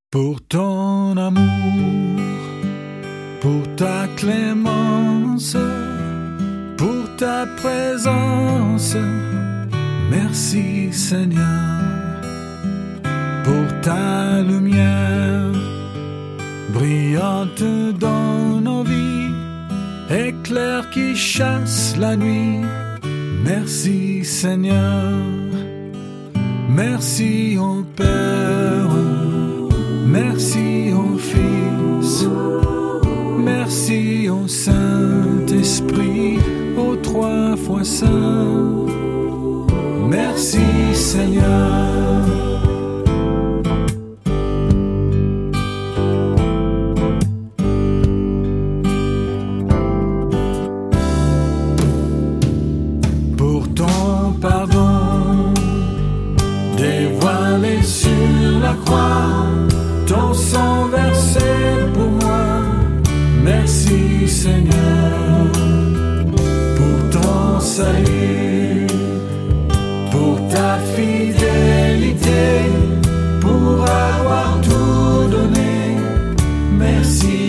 Pour ton amour, pour ta clémence, pour ta présence, merci Seigneur. Pour ta lumière, brillante dans nos vies, éclair qui chasse la nuit, merci Seigneur. Merci au Père, merci au Fils, merci au Saint-Esprit, aux trois fois saint. Merci Seigneur. Pour ton pardon, dévoilé sur la croix, ton sang versé pour moi, merci Seigneur. Pour ton salut, pour ta fidélité, pour avoir tout donné, merci